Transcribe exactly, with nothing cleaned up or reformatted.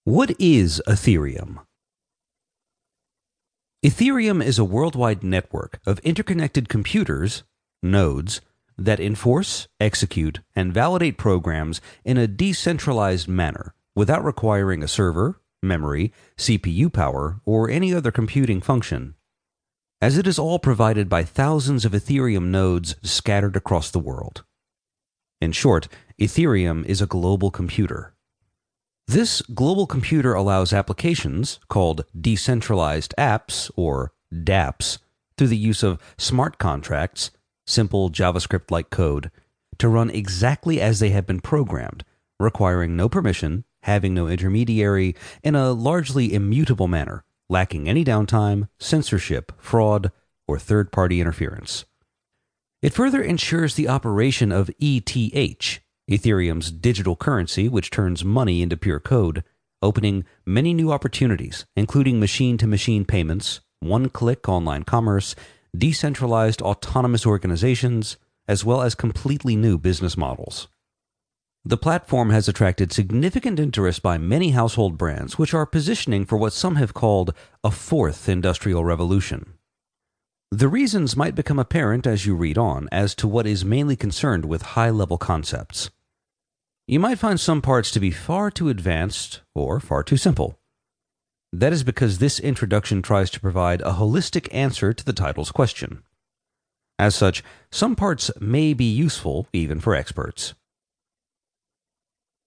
What is Ethereum? Ethereum is a worldwide network of interconnected computers, nodes, that enforce, execute, and validate programs in a decentralized manner without requiring a server, memory, C P U power, or any other computing function, as it is all provided by thousands of Ethereum nodes scattered across the world. In short, Ethereum is a global computer. This global computer allows applications, called decentralized apps or dApps, through the use of smart contracts, simple JavaScript-like code, to run exactly as they have been programmed, requiring no permission, having no intermediary, in a largely immutable manner, lacking any downtime, censorship, fraud, or third-party interference. It further ensures the operation of E T H, Ethereum's digital currency which turns money into pure code, opening many new opportunities, including machine-to-machine payments, one-click online commerce, decentralized autonomous organizations, as well as completely new business models. The platform has attracted significant interest by many household brands which are positioning for what some have called a fourth industrial revolution. The reasons might become apparent as you read on as to what is mainly concerned with high-level concepts. You might find some parts to be far too advanced or far too simple. That is because this introduction tries to provide a holistic answer to the title's question. As such, some parts may be useful even for experts.